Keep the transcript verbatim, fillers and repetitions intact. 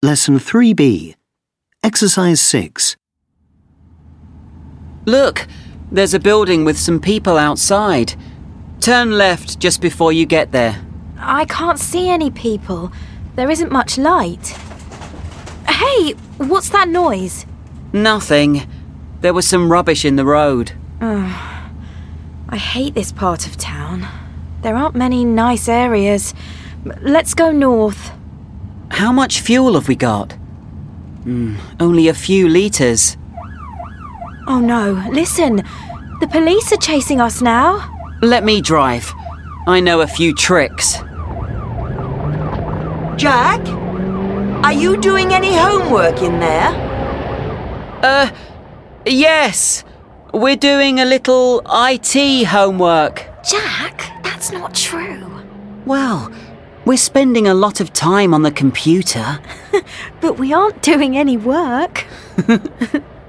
Lesson three B. Exercise six. Look, there's a building with some people outside. Turn left just before you get there. I can't see any people. There isn't much light. Hey, what's that noise? Nothing. There was some rubbish in the road. Oh, I hate this part of town. There aren't many nice areas. Let's go north. How much fuel have we got? Mm, only a few litres. Oh no, listen. The police are chasing us now. Let me drive. I know a few tricks. Jack? Are you doing any homework in there? Uh, yes. We're doing a little I T homework. Jack, that's not true. Well, we're spending a lot of time on the computer. But we aren't doing any work.